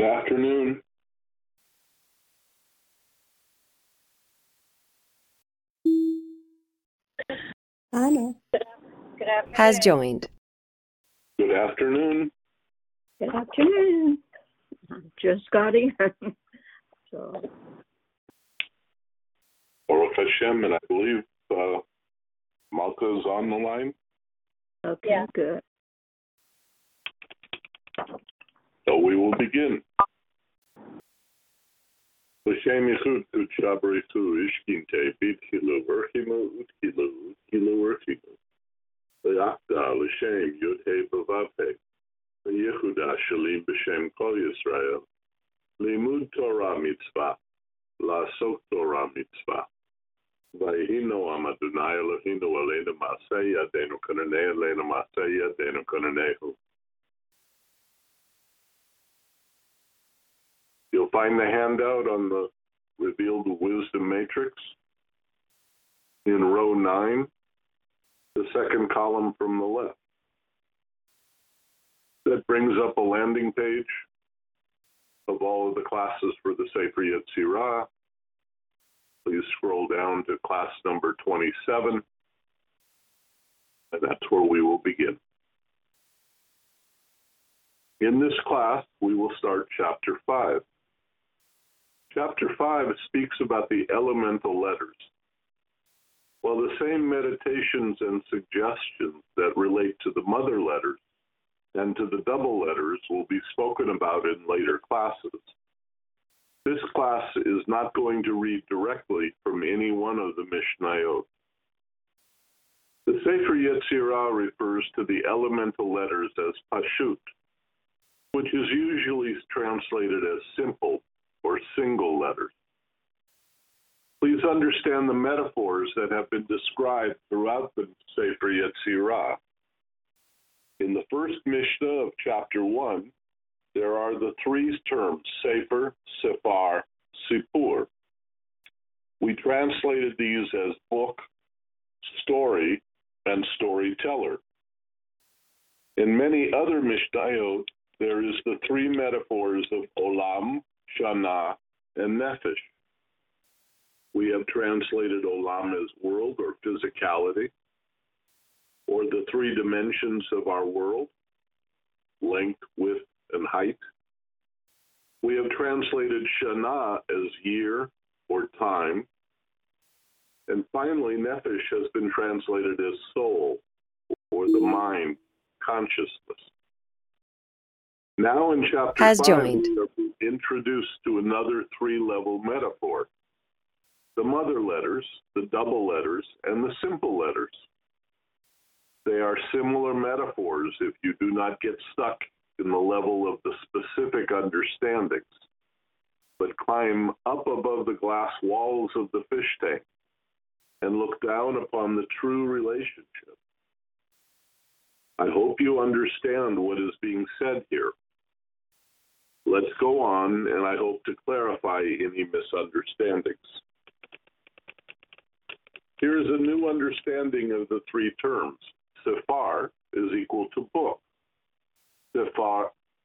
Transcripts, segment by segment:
Good afternoon. Anna. Good afternoon. Has joined. Good afternoon. Good afternoon. Just got in. So. Baruch Hashem, and I believe Malka is on the line. Okay, yeah. Good. So we will begin. L'shem yichud kudsha b'ritu ishkinte b'tchilu v'rchimu utchilu urchimu v'yachda l'shem yud-hei v'vav-hei v'yichuda shalim b'shem kol Yisrael limud Torah mitzvah la'asok Torah mitzvah v'yihino am Adonai Eloheinu aleinu ma'aseh yadeinu konanei aleinu ma'aseh yadeinu konanehu. You'll find the handout on the Revealed Wisdom Matrix in row 9, the second column from the left. That brings up a landing page of all of the classes for the Sefer Yetzirah. Please scroll down to class number 27, and that's where we will begin. In this class, we will start Chapter 5. Chapter 5 speaks about the elemental letters. While the same meditations and suggestions that relate to the mother letters and to the double letters will be spoken about in later classes, this class is not going to read directly from any one of the Mishnayot. The Sefer Yetzirah refers to the elemental letters as Pashut, which is usually translated as simple or single letters. Please understand the metaphors that have been described throughout the Sefer Yetzirah. In the first Mishnah of chapter 1, there are the three terms, Sefer, Sephar, Sipur. We translated these as book, story, and storyteller. In many other Mishnayot, there is the three metaphors of Olam, Shana, and Nefesh. We have translated Olam as world or physicality, or the three dimensions of our world, length, width, and height. We have translated Shana as year or time. And finally, Nefesh has been translated as soul, or the mind, consciousness. Now in chapter 5, we are introduced to another three-level metaphor. The mother letters, the double letters, and the simple letters. They are similar metaphors if you do not get stuck in the level of the specific understandings, but climb up above the glass walls of the fish tank and look down upon the true relationship. I hope you understand what is being said here. Let's go on, and I hope to clarify any misunderstandings. Here is a new understanding of the three terms. Sephar is equal to book. Sephar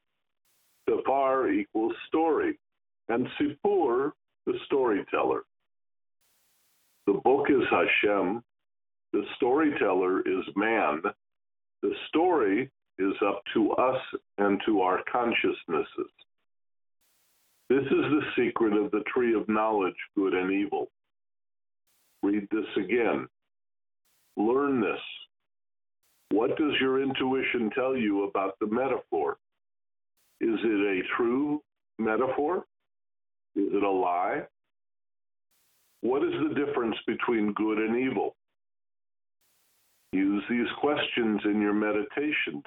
equals story, and Sipur, the storyteller. The book is Hashem, the storyteller is man, the story is up to us and to our consciousnesses. This is the secret of the tree of knowledge, good and evil. Read this again. Learn this. What does your intuition tell you about the metaphor? Is it a true metaphor? Is it a lie? What is the difference between good and evil? Use these questions in your meditations.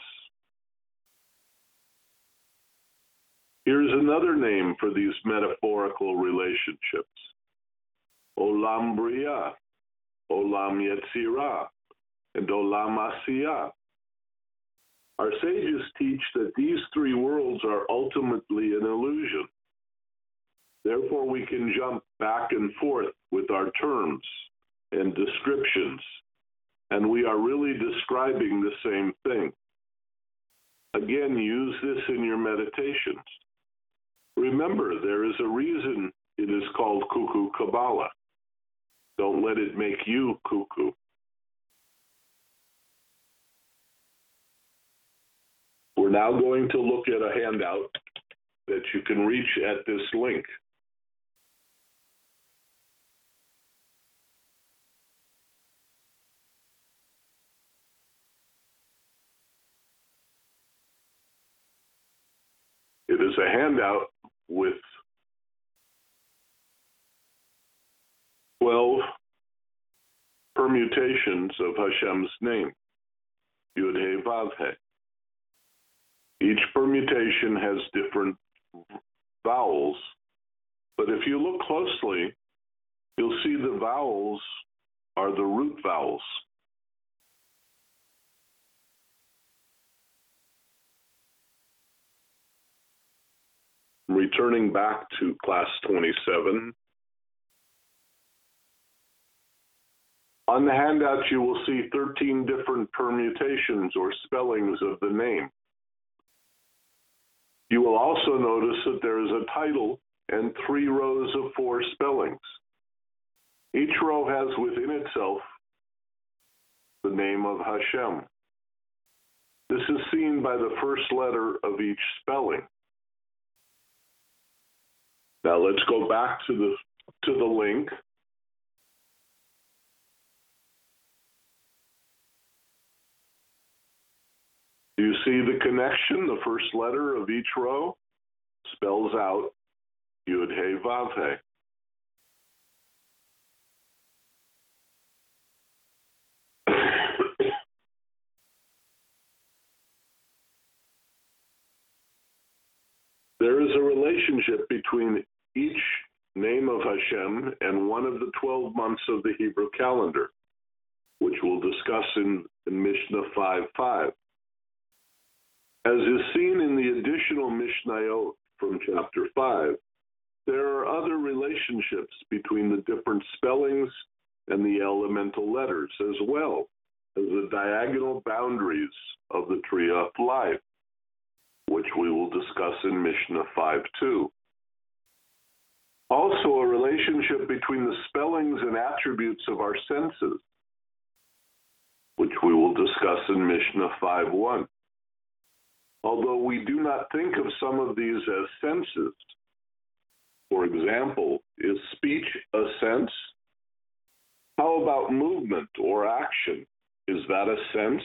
Here's another name for these metaphorical relationships. Olam Bria, Olam Yetzirah, and Olam Asiyah. Our sages teach that these three worlds are ultimately an illusion. Therefore, we can jump back and forth with our terms and descriptions, and we are really describing the same thing. Again, use this in your meditations. Remember, there is a reason it is called Cuckoo Kabbalah. Don't let it make you cuckoo. We're now going to look at a handout that you can reach at this link. It is a handout with 12 permutations of Hashem's name, Yud-He Vav-He. Each permutation has different vowels, but if you look closely, you'll see the vowels are the root vowels. Returning back to class 27, on the handout you will see 13 different permutations or spellings of the name. You will also notice that there is a title and 3 rows of 4 spellings. Each row has within itself the name of Hashem. This is seen by the first letter of each spelling. Now let's go back to the link. Do you see the connection? The first letter of each row spells out Yud-He Vav-He. There is a relationship between each name of Hashem and one of the 12 months of the Hebrew calendar, which we'll discuss in Mishnah 5:5. As is seen in the additional Mishnayot from chapter 5, there are other relationships between the different spellings and the elemental letters, as well as the diagonal boundaries of the tree of life, which we will discuss in Mishnah 5:2. Also, a relationship between the spellings and attributes of our senses, which we will discuss in Mishnah 5:1. Although we do not think of some of these as senses. For example, is speech a sense? How about movement or action? Is that a sense?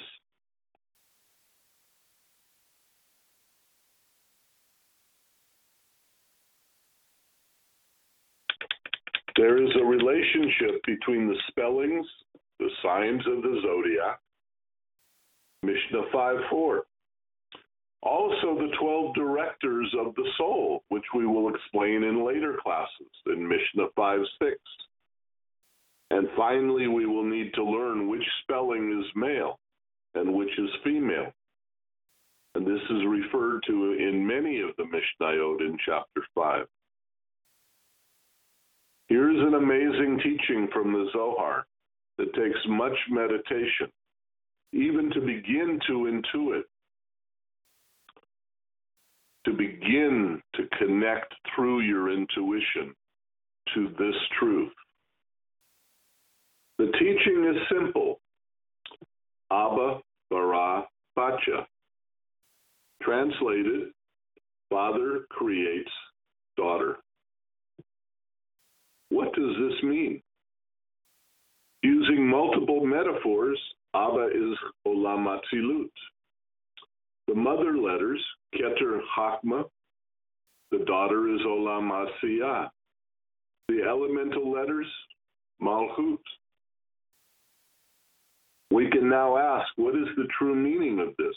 There is a relationship between the spellings, the signs of the zodiac, Mishnah 5:4. Also the 12 directors of the soul, which we will explain in later classes in Mishnah 5:6. And finally, we will need to learn which spelling is male and which is female. And this is referred to in many of the Mishnayot in chapter 5. Here's an amazing teaching from the Zohar that takes much meditation, even to begin to intuit, to begin to connect through your intuition to this truth. The teaching is simple. Abba, Bara, Bacha. Translated, Father creates daughter. What does this mean? Using multiple metaphors, Abba is Olam Atzilut. The mother letters, Keter Chachma, the daughter is Olam Asiyah. The elemental letters, Malchut. We can now ask, what is the true meaning of this?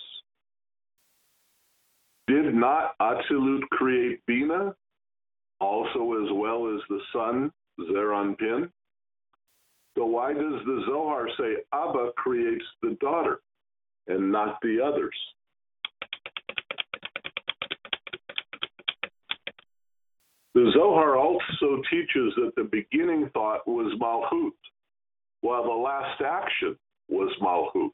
Did not Atzilut create Bina, also as well as the son, Zeir Anpin? So why does the Zohar say Abba creates the daughter and not the others? The Zohar also teaches that the beginning thought was Malchut, while the last action was Malchut.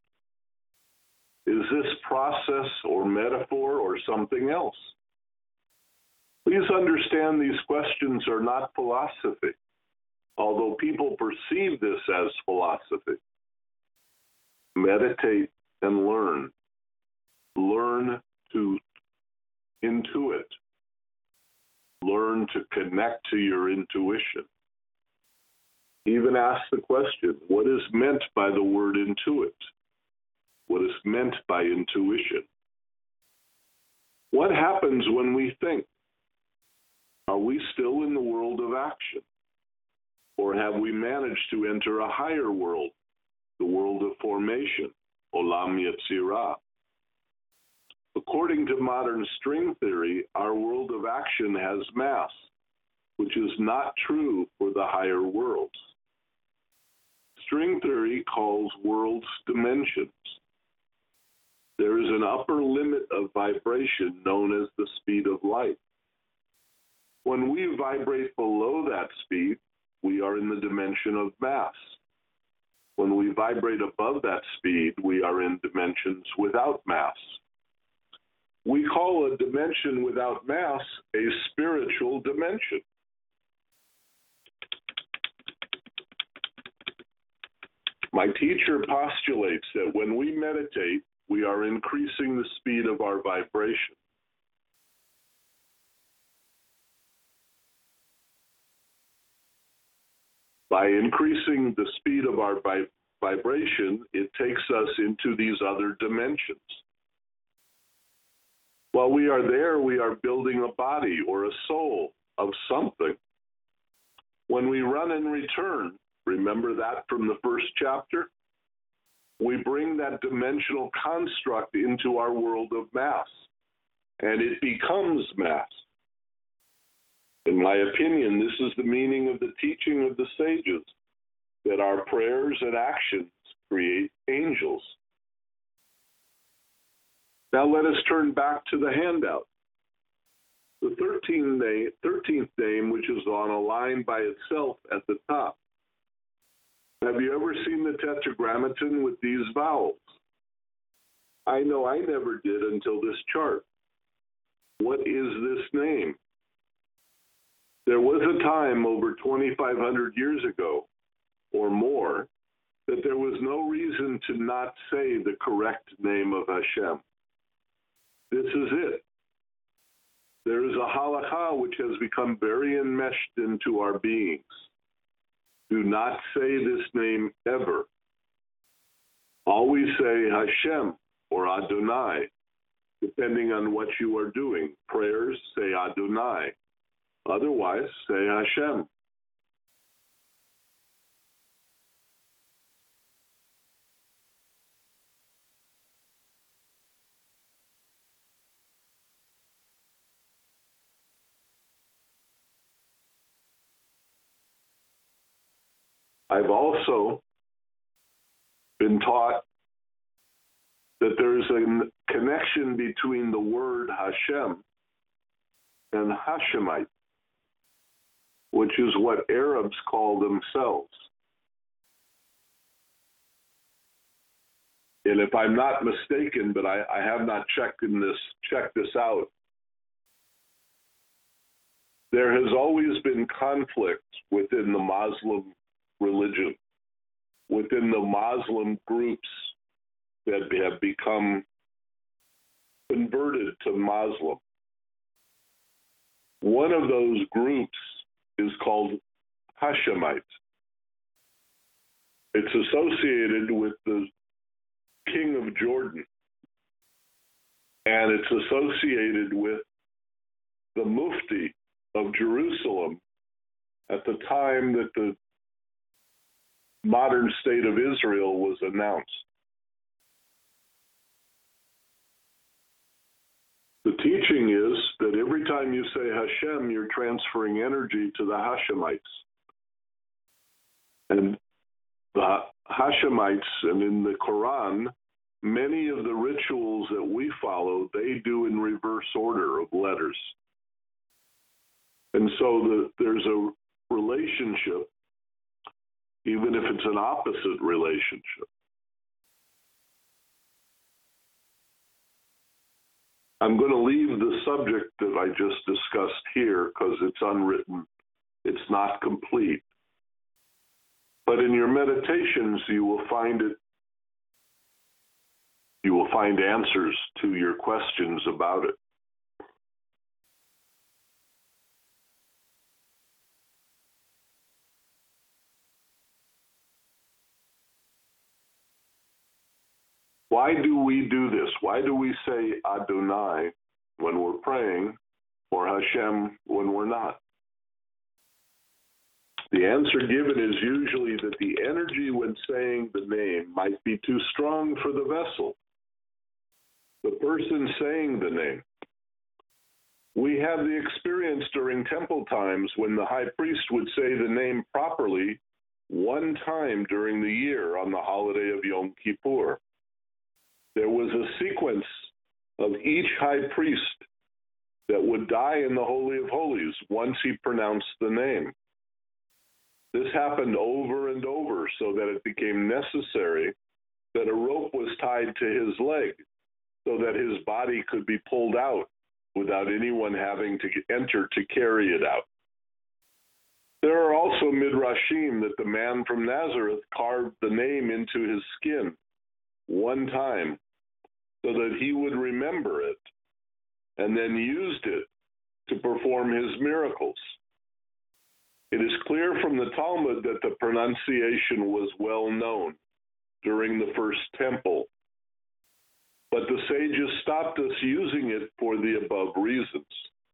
Is this process or metaphor or something else? We Please understand these questions are not philosophy, although people perceive this as philosophy. Meditate and learn. Learn to intuit. Learn to connect to your intuition. Even ask the question, what is meant by the word intuit? What is meant by intuition? What happens when we think? Are we still in the world of action? Or have we managed to enter a higher world, the world of formation, Olam Yetzirah? According to modern string theory, our world of action has mass, which is not true for the higher worlds. String theory calls worlds dimensions. There is an upper limit of vibration known as the speed of light. When we vibrate below that speed, we are in the dimension of mass. When we vibrate above that speed, we are in dimensions without mass. We call a dimension without mass a spiritual dimension. My teacher postulates that when we meditate, we are increasing the speed of our vibration. By increasing the speed of our vibration, it takes us into these other dimensions. While we are there, we are building a body or a soul of something. When we run and return, remember that from the first chapter? We bring that dimensional construct into our world of mass, and it becomes mass. In my opinion, this is the meaning of the teaching of the sages, that our prayers and actions create angels. Now let us turn back to the handout. The 13th name, which is on a line by itself at the top. Have you ever seen the Tetragrammaton with these vowels? I know I never did until this chart. What is this name? There was a time over 2,500 years ago or more that there was no reason to not say the correct name of Hashem. This is it. There is a halakha which has become very enmeshed into our beings. Do not say this name ever. Always say Hashem or Adonai, depending on what you are doing. Prayers, say Adonai. Otherwise, say Hashem. I've also been taught that there's a connection between the word Hashem and Hashemite, which is what Arabs call themselves. And if I'm not mistaken, but I have not checked this out, there has always been conflict within the Muslim religion, within the Muslim groups that have become converted to Muslim. One of those groups is called Hashemite. It's associated with the king of Jordan, and it's associated with the Mufti of Jerusalem at the time that the modern state of Israel was announced. The teaching is that every time you say Hashem, you're transferring energy to the Hashemites. And the Hashemites, and in the Quran, many of the rituals that we follow, they do in reverse order of letters. And so there's a relationship, even if it's an opposite relationship. I'm going to leave the subject that I just discussed here because it's unwritten. It's not complete. But in your meditations, you will find it. You will find answers to your questions about it. Why do we do this? Why do we say Adonai when we're praying or Hashem when we're not? The answer given is usually that the energy when saying the name might be too strong for the vessel, the person saying the name. We have the experience during temple times when the high priest would say the name properly one time during the year on the holiday of Yom Kippur. There was a sequence of each high priest that would die in the Holy of Holies once he pronounced the name. This happened over and over so that it became necessary that a rope was tied to his leg so that his body could be pulled out without anyone having to enter to carry it out. There are also midrashim that the man from Nazareth carved the name into his skin one time so that he would remember it and then used it to perform his miracles. It is clear from the Talmud that the pronunciation was well known during the first temple, but the sages stopped us using it for the above reasons.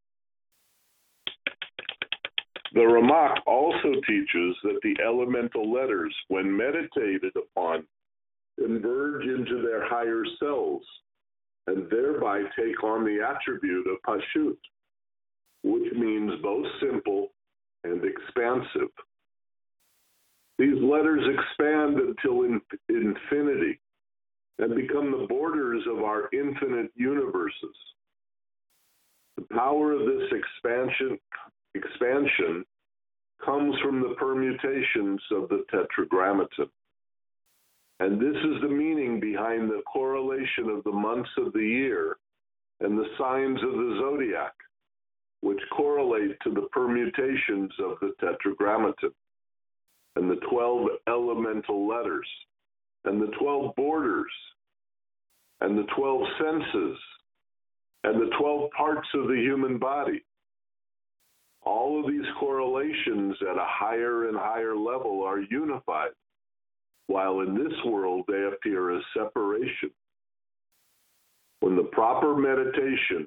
The Ramak also teaches that the elemental letters, when meditated upon, converge into their higher selves and thereby take on the attribute of Pashut, which means both simple and expansive. These letters expand until infinity and become the borders of our infinite universes. The power of this expansion comes from the permutations of the Tetragrammaton. And this is the meaning behind the correlation of the months of the year and the signs of the zodiac, which correlate to the permutations of the Tetragrammaton, and the 12 elemental letters, and the 12 borders, and the 12 senses, and the 12 parts of the human body. All of these correlations at a higher and higher level are unified, while in this world they appear as separation. With the proper meditation,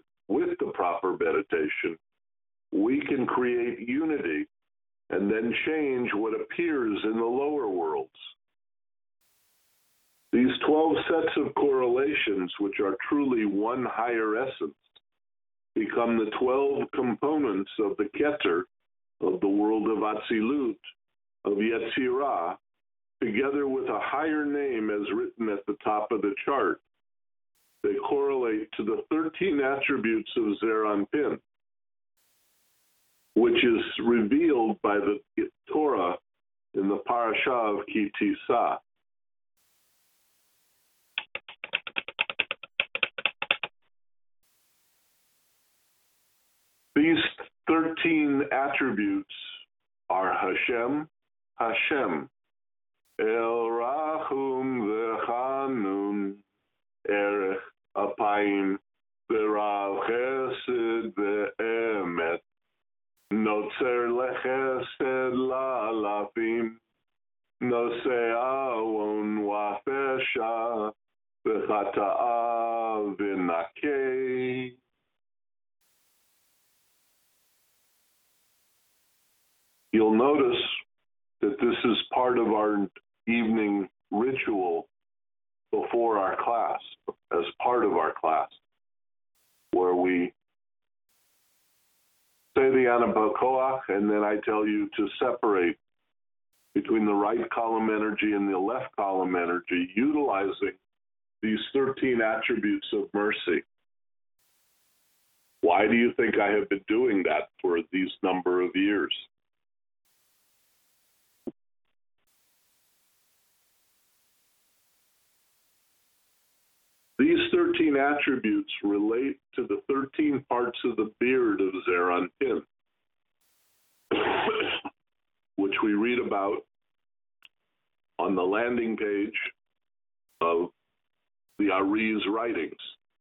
we can create unity and then change what appears in the lower worlds. These 12 sets of correlations, which are truly one higher essence, become the 12 components of the Keter, of the world of Atzilut, of Yetzirah, together with a higher name as written at the top of the chart. They correlate to the 13 attributes of Zeir Anpin, which is revealed by the Torah in the parasha of Ki Tisa. These 13 attributes are Hashem, Hashem, El Rachum V'Chanun, Erech Apayim, V'Rav Chesed V'Emet, Notzer Lechesed La'alafim, Nosei Awon Wa'Fesha, V'Chata'a V'Nakei. You'll notice that this is part of our evening ritual before our class, as part of our class, where we say the Ana B'Koach, and then I tell you to separate between the right column energy and the left column energy, utilizing these 13 attributes of mercy. Why do you think I have been doing that for these number of years? These 13 attributes relate to the 13 parts of the beard of Zeir Anpin, which we read about on the landing page of the Ari's writings.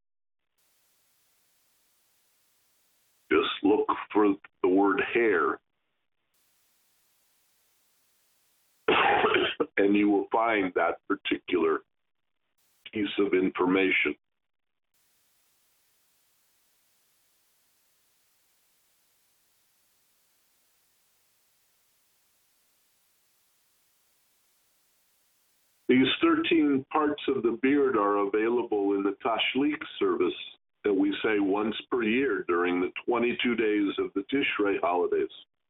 Just look for the word hair, and you will find that particular piece of information. These 13 parts of the beard are available in the Tashlich service that we say once per year during the 22 days of the Tishrei holidays.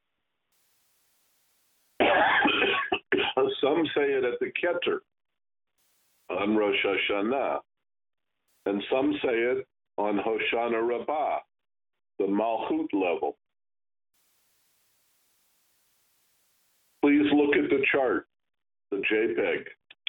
Some say it at the Keter on Rosh Hashanah, and some say it on Hoshana Rabbah, the Malchut level. Please look at the chart, the JPEG.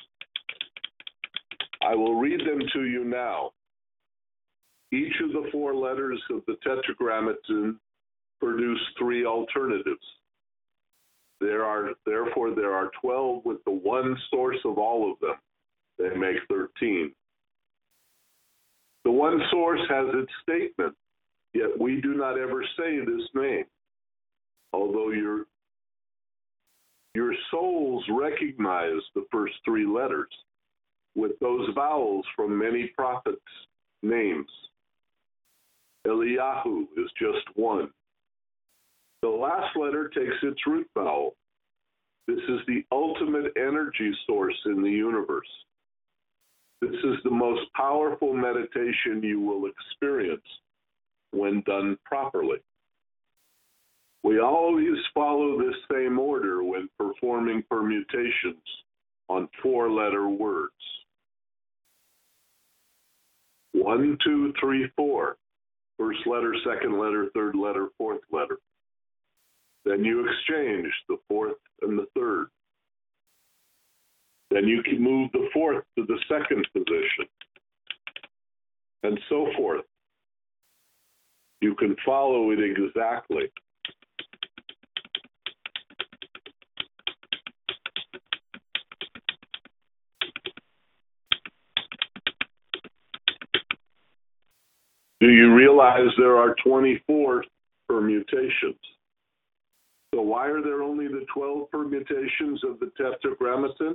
I will read them to you now. Each of the 4 letters of the Tetragrammaton produce 3 alternatives. Therefore, there are 12 with the one source of all of them. They make 13. The one source has its statement, yet we do not ever say this name, although your souls recognize the first 3 letters with those vowels from many prophets' names. Eliyahu is just one. The last letter takes its root vowel. This is the ultimate energy source in the universe. This is the most powerful meditation you will experience when done properly. We always follow this same order when performing permutations on 4-letter words. 1, 2, 3, 4. First letter, second letter, third letter, fourth letter. Then you exchange the 4th and the 3rd. Then you can move the 4th to the 2nd position, and so forth. You can follow it exactly. Do you realize there are 24 permutations? So why are there only the 12 permutations of the Tetragrammaton?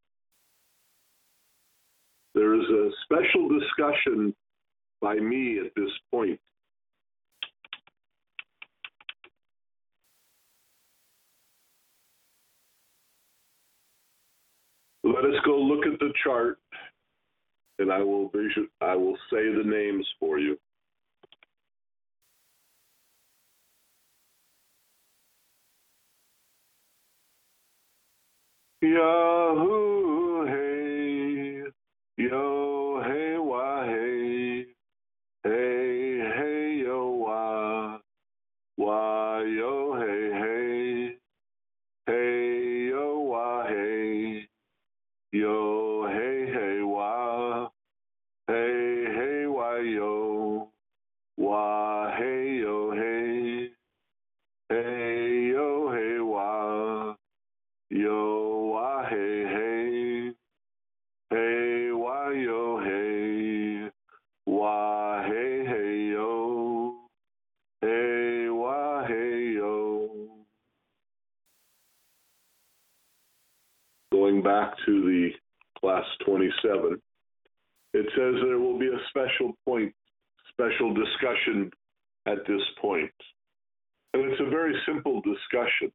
There is a special discussion by me at this point. Let us go look at the chart, and I will say the names for you. Yahu hey, yo hey wa hey, hey hey yo wa yo hey hey, hey yo wa hey, yo hey hey wa, hey hey wa yo hey yo hey, hey yo hey wa, yo. Hey, hey, hey, why, yo, hey, why, hey, hey, yo, hey, why, hey, yo. Going back to the class 27, it says there will be a special discussion at this point. And it's a very simple discussion.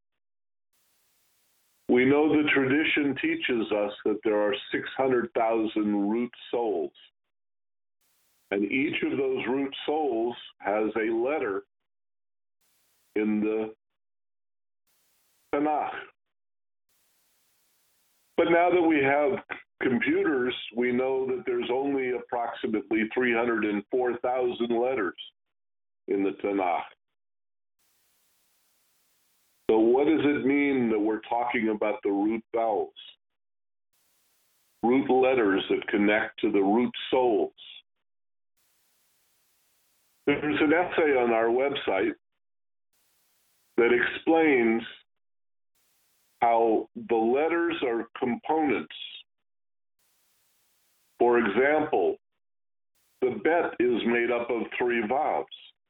We know the tradition teaches us that there are 600,000 root souls. And each of those root souls has a letter in the Tanakh. But now that we have computers, we know that there's only approximately 304,000 letters in the Tanakh. So what does it mean that we're talking about the root vowels? Root letters that connect to the root souls. There's an essay on our website that explains how the letters are components. For example, the bet is made up of 3 vowels.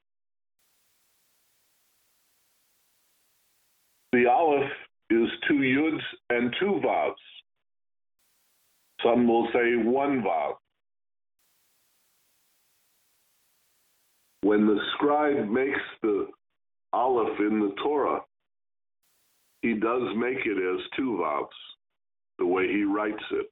The aleph is 2 yuds and 2 vowels. Some will say 1 vowel. When the scribe makes the aleph in the Torah, he does make it as 2 vowels, the way he writes it.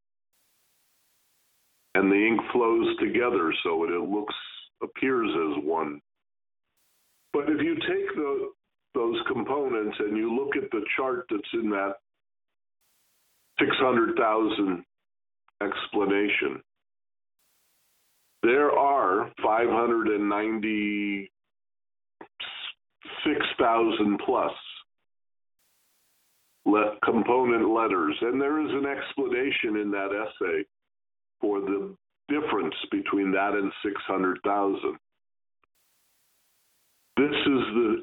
And the ink flows together so it appears as 1. But if you take those components and you look at the chart that's in that 600,000 explanation, there are 596,000 plus component letters. And there is an explanation in that essay for the difference between that and 600,000. This is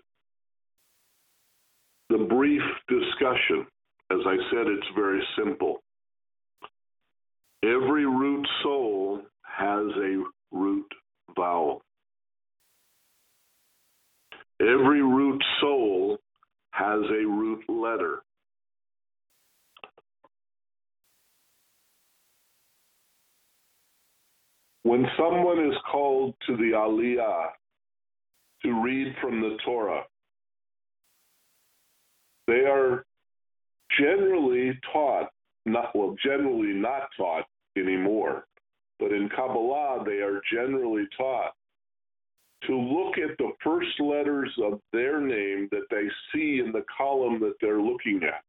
the brief discussion. As I said, it's very simple. Every root soul has a root vowel. Every root soul has a root letter. When someone is called to the Aliyah to read from the Torah, they are generally not taught anymore, but in Kabbalah they are generally taught to look at the first letters of their name that they see in the column that they're looking at.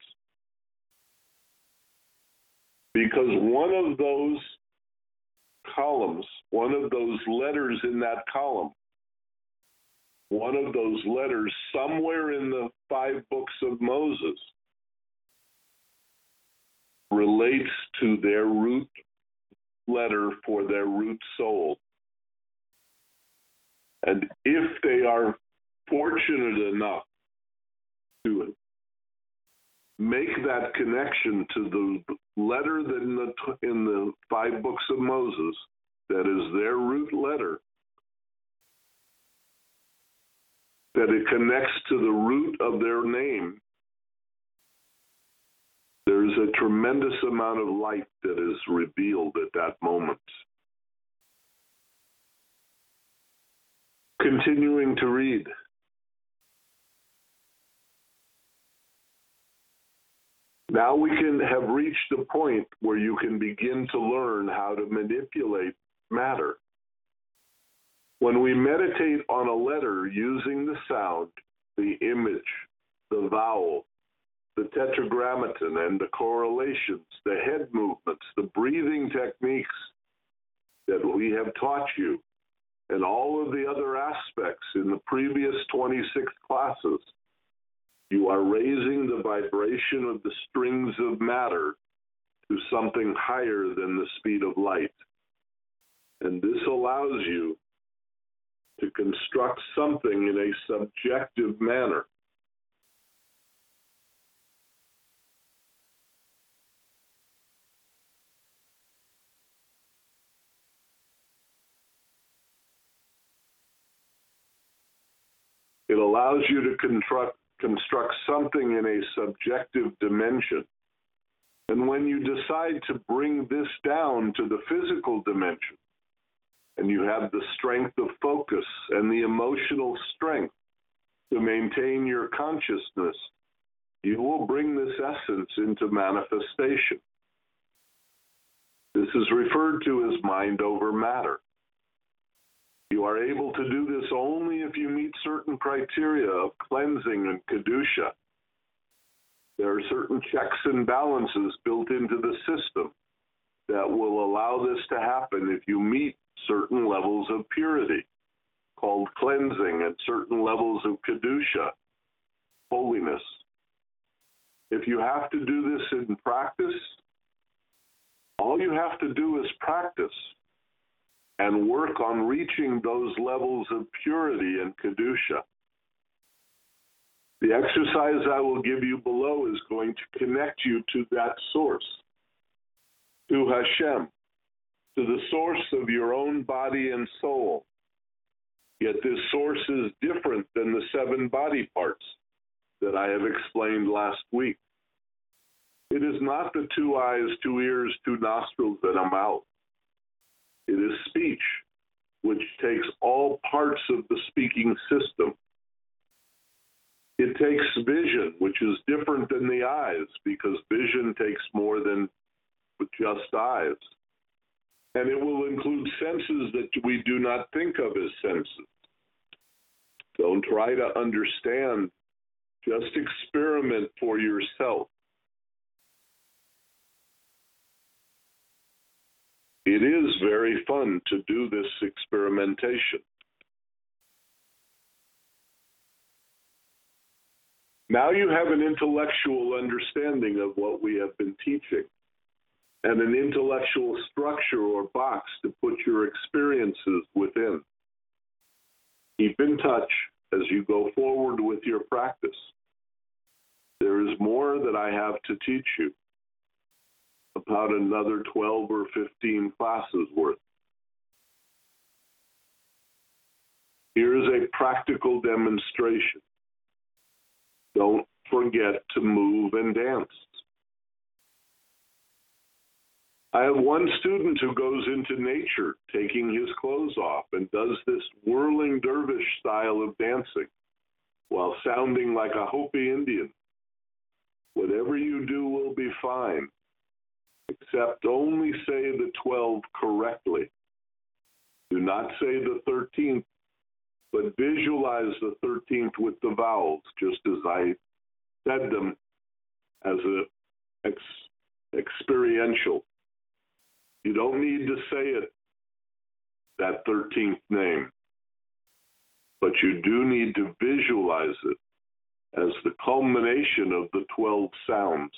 Because one of those columns, one of those letters in that column, one of those letters somewhere in the 5 books of Moses relates to their root letter for their root soul. And if they are fortunate enough to make that connection to the letter that in the 5 books of Moses that is their root letter, that it connects to the root of their name, there's a tremendous amount of light that is revealed at that moment. Continuing to read. Now we can have reached a point where you can begin to learn how to manipulate matter. When we meditate on a letter using the sound, the image, the vowel, the tetragrammaton and the correlations, the head movements, the breathing techniques that we have taught you, and all of the other aspects in the previous 26 classes, you are raising the vibration of the strings of matter to something higher than the speed of light. And this allows you to construct something in a subjective manner. It allows you to construct something in a subjective dimension. And when you decide to bring this down to the physical dimension, and you have the strength of focus and the emotional strength to maintain your consciousness, you will bring this essence into manifestation. This is referred to as mind over matter. You are able to do this only if you meet certain criteria of cleansing and Kedusha. There are certain checks and balances built into the system that will allow this to happen if you meet certain levels of purity, called cleansing, and certain levels of Kedusha, holiness. If you have to do this in practice, all you have to do is practice. and work on reaching those levels of purity and Kedusha. The exercise I will give you below is going to connect you to that source, to Hashem, to the source of your own body and soul. Yet this source is different than the 7 body parts that I have explained last week. It is not the 2 eyes, 2 ears, 2 nostrils, and a mouth. It is speech, which takes all parts of the speaking system. It takes vision, which is different than the eyes, because vision takes more than just eyes. And it will include senses that we do not think of as senses. Don't try to understand, just experiment for yourself. It is very fun to do this experimentation. Now you have an intellectual understanding of what we have been teaching and an intellectual structure or box to put your experiences within. Keep in touch as you go forward with your practice. There is more that I have to teach you, about another 12 or 15 classes worth. Here is a practical demonstration. Don't forget to move and dance. I have one student who goes into nature, taking his clothes off, and does this whirling dervish style of dancing while sounding like a Hopi Indian. Whatever you do will be fine, except only say the 12 correctly. Do not say the 13th, but visualize the 13th with the vowels, just as I said them as experiential. You don't need to say it, that 13th name, but you do need to visualize it as the culmination of the 12 sounds.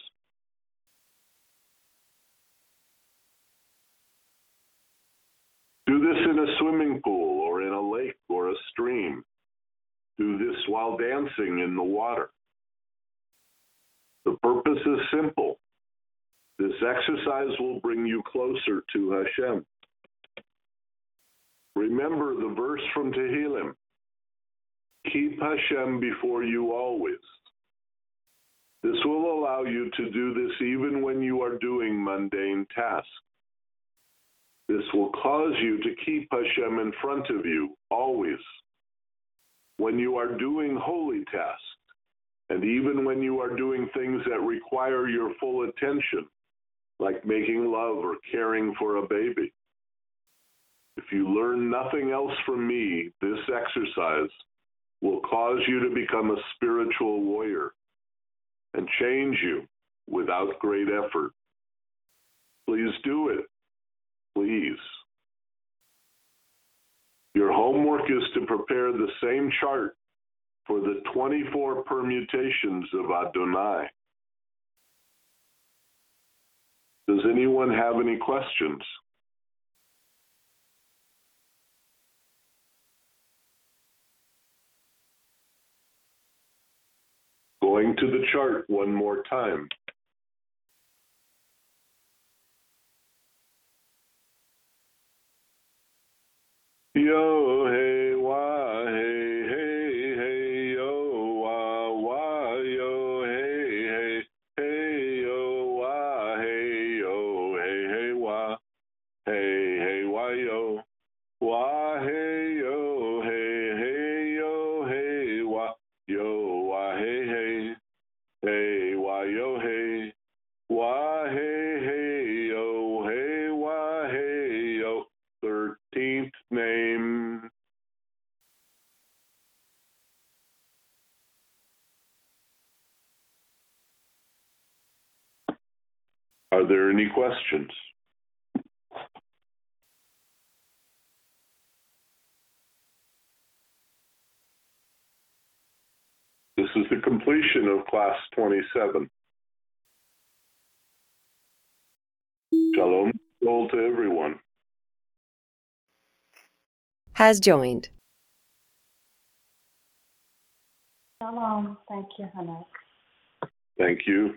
Do this in a swimming pool or in a lake or a stream. Do this while dancing in the water. The purpose is simple. This exercise will bring you closer to Hashem. Remember the verse from Tehillim. Keep Hashem before you always. This will allow you to do this even when you are doing mundane tasks. This will cause you to keep Hashem in front of you always. When you are doing holy tasks, and even when you are doing things that require your full attention, like making love or caring for a baby. If you learn nothing else from me, this exercise will cause you to become a spiritual warrior and change you without great effort. Please do it. Please. Your homework is to prepare the same chart for the 24 permutations of Adonai. Does anyone have any questions? Going to the chart one more time. Yo, hey, wah, hey, hey, hey, yo, wah, wah, yo, hey, hey, hey, yo, wah, hey, yo, hey, hey, wah, hey, hey, wah, yo, wah, hey, yo, hey, hey, yo, hey, wah, yo, wah, hey, hey, hey, wah, yo, hey, wah, hey, hey, yo, hey, wah, hey, yo, 13th name. Are there any questions? This is the completion of class 27. Shalom to everyone. has joined. Shalom. Thank you, Hannah. Thank you.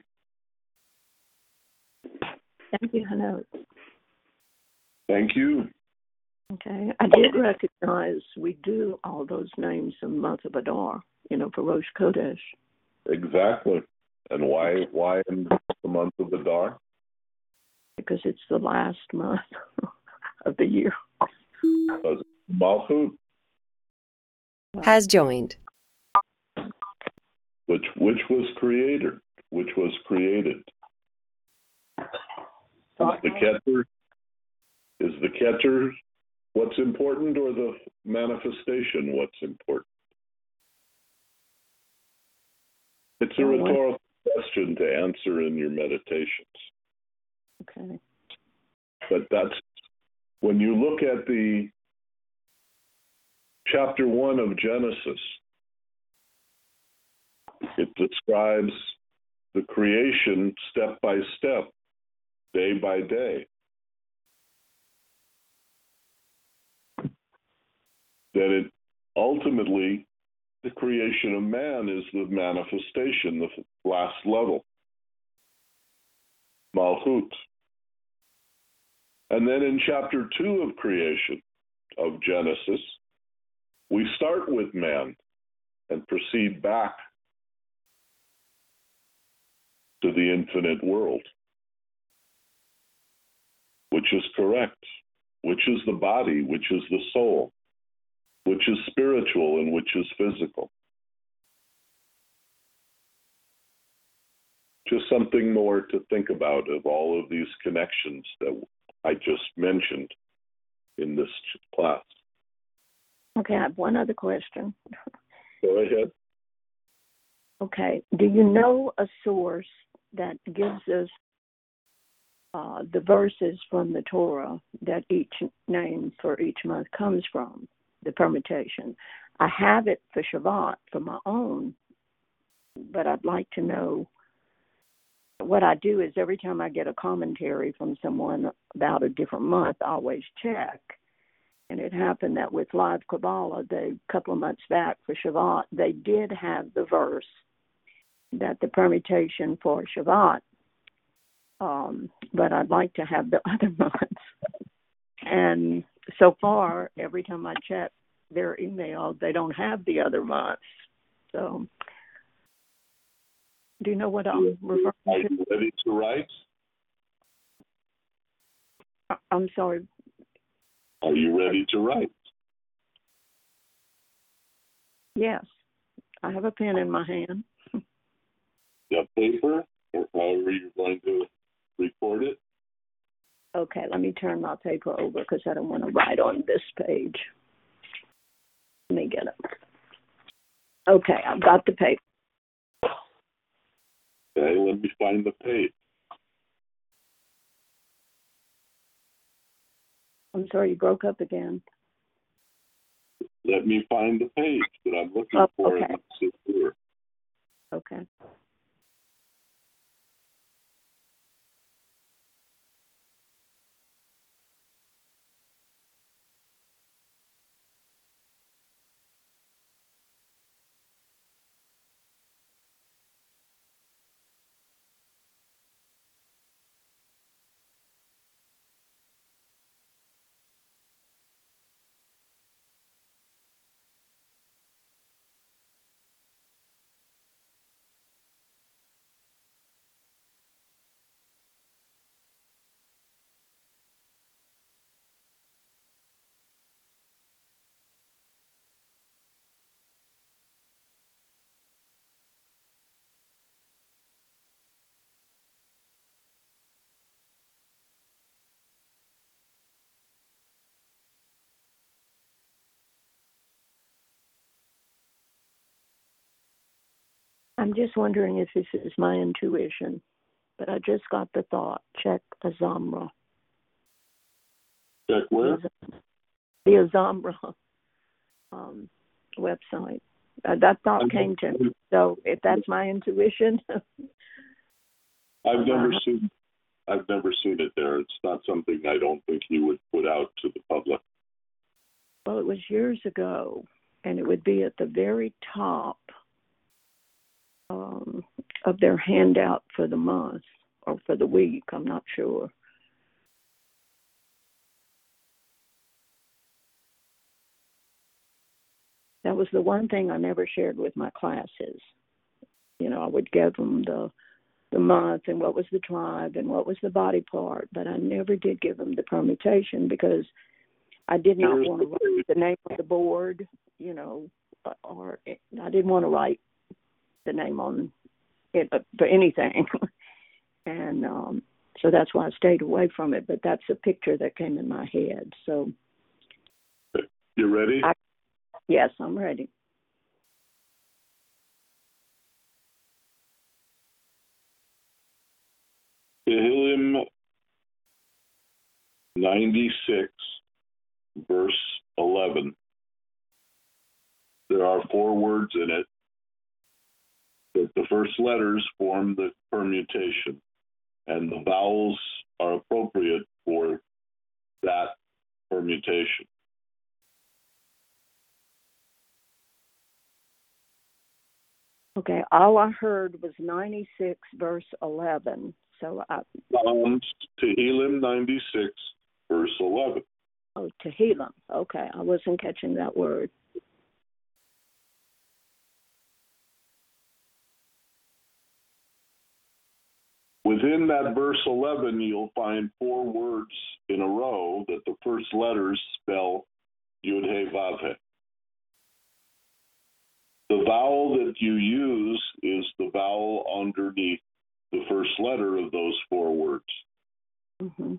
Thank you, Hannah. Thank you. Okay. I did recognize we do all those names in the month of Adar, for Rosh Chodesh. Exactly. And why in the month of Adar? Because it's the last month of the year. Malchut, Has joined. which was created. Is the Keter what's important, or the manifestation what's important? It's a rhetorical question to answer in your meditations. Okay. But that's when you look at the chapter 1 of Genesis, it describes the creation step by step, day by day. That it ultimately, the creation of man is the manifestation, the last level, Malchut. And then in chapter 2 of creation, of Genesis, we start with man and proceed back to the infinite world, which is correct, which is the body, which is the soul, which is spiritual and which is physical. Just something more to think about of all of these connections that I just mentioned in this class. Okay, I have one other question. Go ahead. Okay, do you know a source that gives us the verses from the Torah that each name for each month comes from, the permutation? I have it for Shabbat for my own, but I'd like to know. What I do is every time I get a commentary from someone about a different month, I always check. And it happened that with Live Kabbalah, a couple of months back for Shabbat, they did have the verse that the permutation for Shabbat, but I'd like to have the other months. And so far, every time I check their email, they don't have the other months. So, do you know what I'm referring to? Are you ready to write? I'm sorry. Are you ready to write? Yes. I have a pen in my hand. You have paper, or however you're going to record it? Okay, let me turn my paper over because I don't want to write on this page. Let me get it. Okay, I've got the paper. Okay, let me find the page. I'm sorry, you broke up again. Let me find the page that I'm looking for. Okay. In the Okay. I'm just wondering if this is my intuition, but I just got the thought. Check Azamra. Check where? The Azamra website. That thought came to me. So if that's my intuition. I've never seen it there. It's not something I don't think you would put out to the public. Well, it was years ago, and it would be at the very top of their handout for the month or for the week. I'm not sure. That was the one thing I never shared with my classes. You know, I would give them the month and what was the tribe and what was the body part, but I never did give them the permutation because I did not want to write the name on the board, you know, or I didn't want to write the name on it for anything. And so that's why I stayed away from it, but that's a picture that came in my head. So you ready? Yes, I'm ready. Tehillim 96, verse 11. There are 4 words in it, but the first letters form the permutation, and the vowels are appropriate for that permutation. Okay, all I heard was 96, verse 11. So Tehillim 96, verse 11. Oh, Tehillim. Okay, I wasn't catching that word. Within that verse 11, you'll find 4 words in a row that the first letters spell Yud He Vav He. The vowel that you use is the vowel underneath the first letter of those 4 words. Mm-hmm.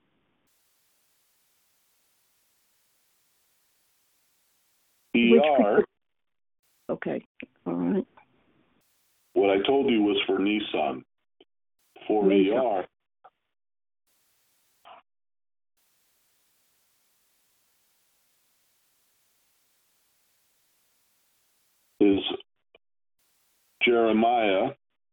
ER. Okay, all right. What I told you was for Nissan. For Nissan. ER, is Jeremiah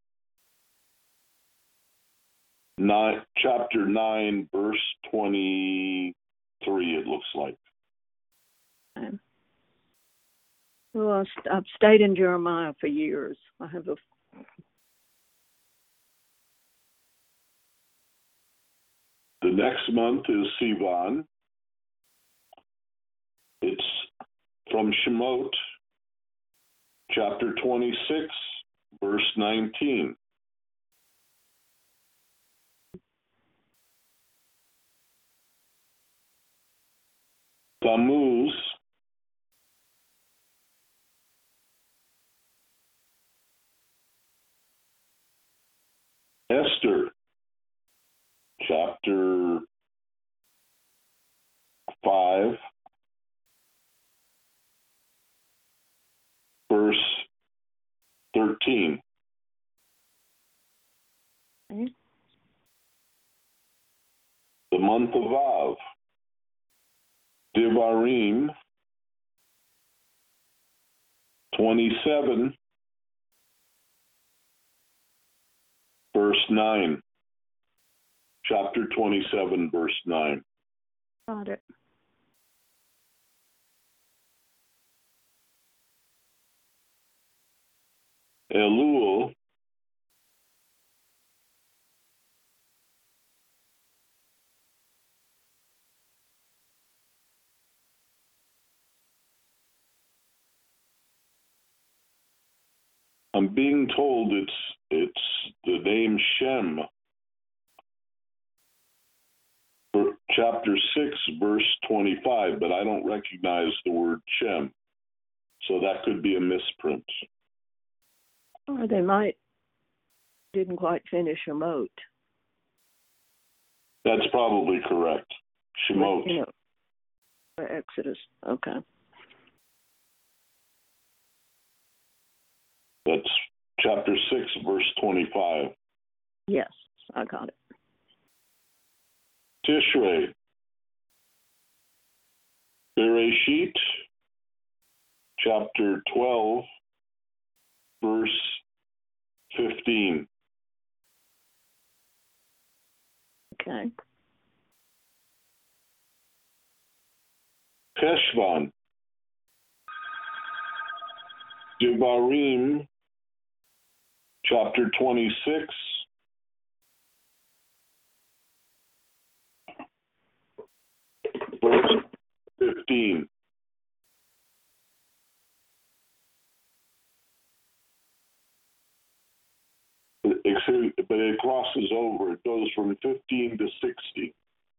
chapter 9, verse 23, it looks like. Okay. Well, I've stayed in Jeremiah for years. I have a The next month is Sivan. It's from Shemot, chapter 26, verse 19. Tammuz, Esther, chapter 5, verse 13. okay. The month of Av, Devarim 27, verse 9. Chapter 27, verse 9. Got it. Elul, I'm being told it's the name Shem. For chapter 6, verse 25, but I don't recognize the word Shem. So that could be a misprint. Or they didn't quite finish Shemot. That's probably correct. Shemot. You know, for Exodus. Okay. That's chapter 6, verse 25. Yes, I got it. Tishrei. Bereshit, chapter 12, verse 15. Okay. Teshvan, Devarim, chapter 26, verse 15. But it crosses over. It goes from 15 to 60.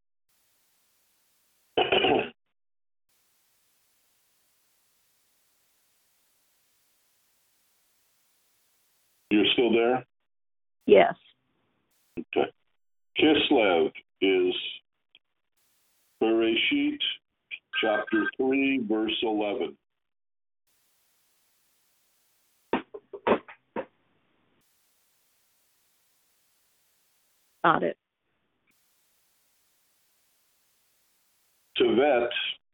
You're still there? Yes. Okay. Kislev is Bereshit, chapter 3, verse 11. Got it. Tevet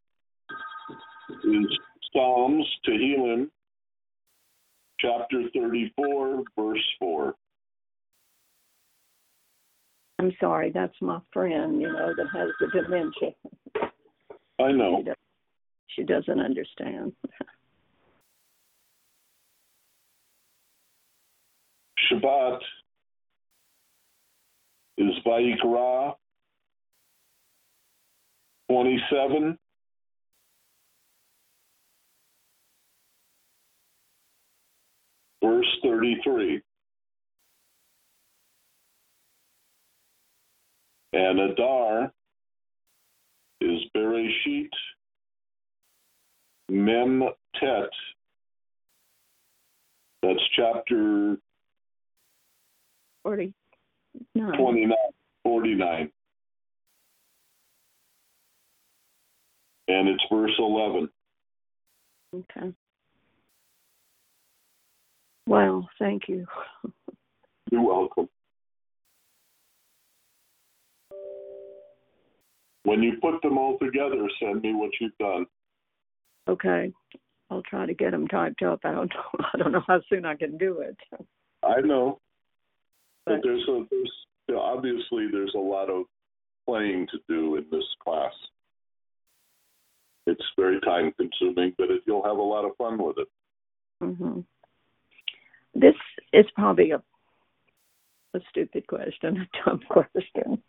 is Psalms, Tehillim, chapter 34, verse 4. I'm sorry, that's my friend, that has the dementia. I know. She doesn't understand. Shabbat is Vayikra 27, verse 33. And Adar is Bereshit Mem Tet. That's chapter 49. 49. And it's verse 11. Okay. Well, thank you. You're welcome. When you put them all together, send me what you've done. Okay. I'll try to get them typed up. I don't know how soon I can do it. I know. But But obviously there's a lot of playing to do in this class. It's very time consuming, but you'll have a lot of fun with it. Mm-hmm. This is probably a stupid question, a dumb question.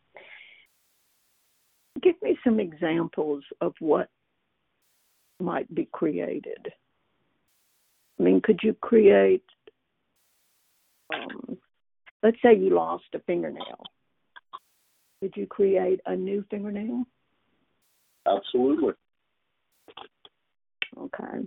Give me some examples of what might be created. I mean, could you create, let's say you lost a fingernail. Could you create a new fingernail? Absolutely. Okay.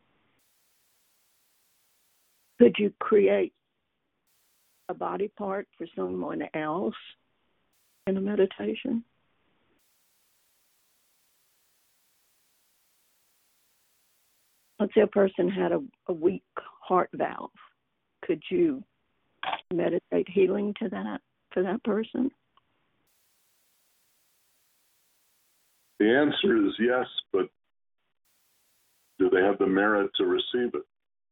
Could you create a body part for someone else in a meditation? Let's say a person had a weak heart valve. Could you meditate healing to that for that person? The answer is yes, but do they have the merit to receive it?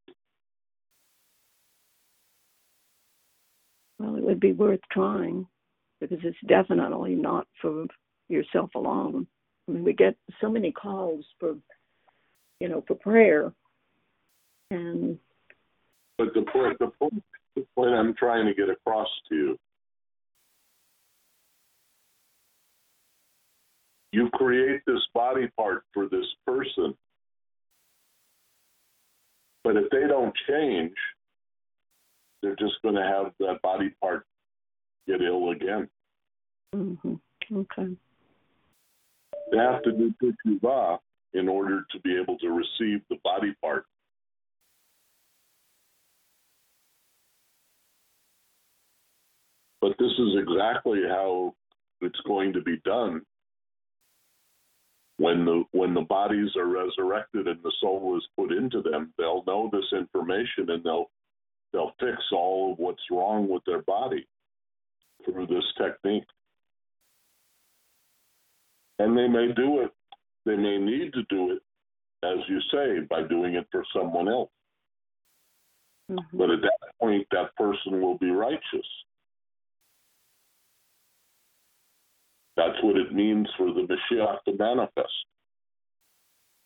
Well, it would be worth trying because it's definitely not for yourself alone. I mean, we get so many calls for prayer, and But the point I'm trying to get across to you, you create this body part for this person, but if they don't change, they're just going to have that body part get ill again. mm-hmm. Okay. They have to do teshuvah in order to be able to receive the body part. But this is exactly how it's going to be done when the bodies are resurrected and the soul is put into them. They'll know this information and they'll fix all of what's wrong with their body through this technique. And they may do it. They may need to do it, as you say, by doing it for someone else. Mm-hmm. But at that point, that person will be righteous. That's what it means for the Mashiach to manifest.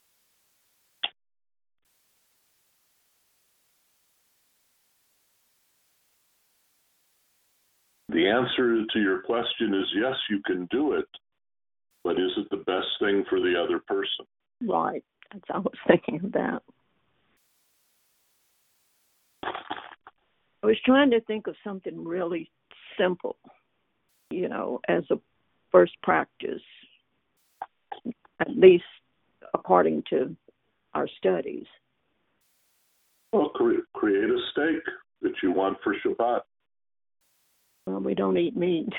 The answer to your question is yes, you can do it, but is it the best thing for the other person? Right. That's what I was thinking of that. I was trying to think of something really simple, as a first practice, at least according to our studies. Well, create a steak that you want for Shabbat. Well, we don't eat meat.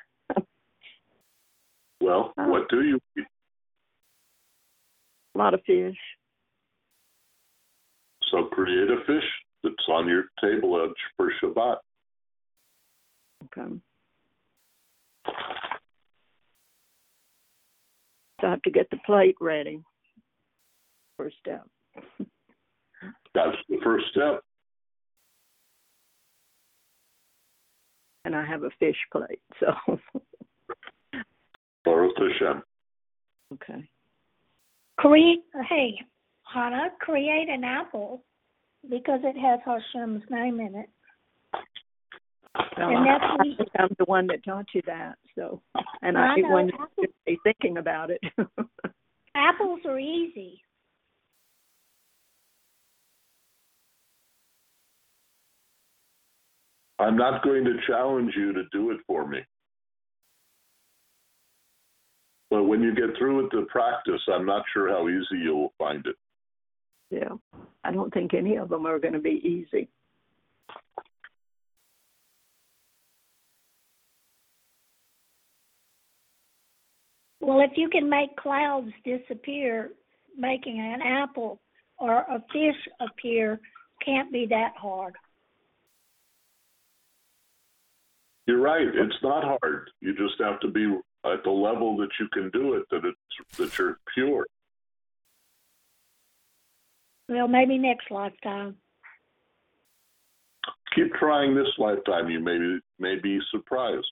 Well, what do you eat? A lot of fish. So create a fish that's on your table edge for Shabbat. Okay. So I have to get the plate ready. First step. That's the first step. And I have a fish plate, so. Baruch Hashem. Okay. Hey, Hannah, create an apple because it has Hashem's name in it. Well, And that's I think I'm the one that taught you that, so. And I know, when you be thinking about it. Apples are easy. I'm not going to challenge you to do it for me. But when you get through with the practice, I'm not sure how easy you'll find it. Yeah. I don't think any of them are going to be easy. Well, if you can make clouds disappear, making an apple or a fish appear can't be that hard. You're right. It's not hard. You just have to be at the level that you can do it, that you're pure. Well, maybe next lifetime. Keep trying this lifetime. You may be surprised.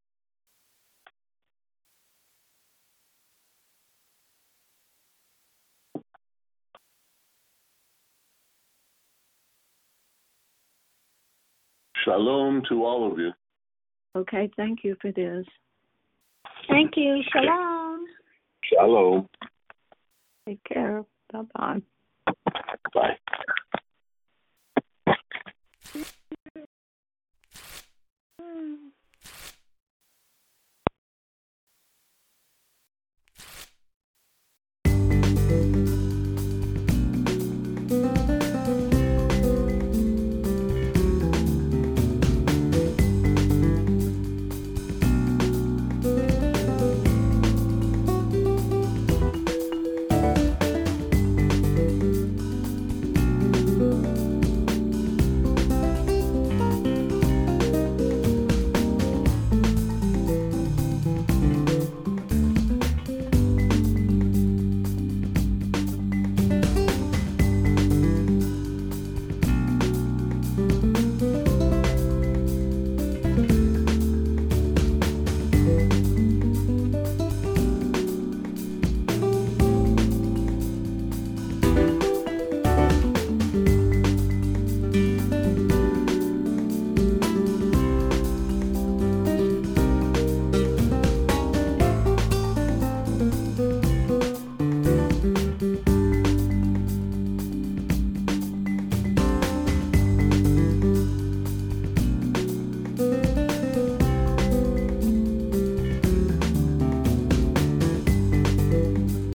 Shalom to all of you. Okay, thank you for this. Thank you. Shalom. Shalom. Take care. Bye-bye. Bye.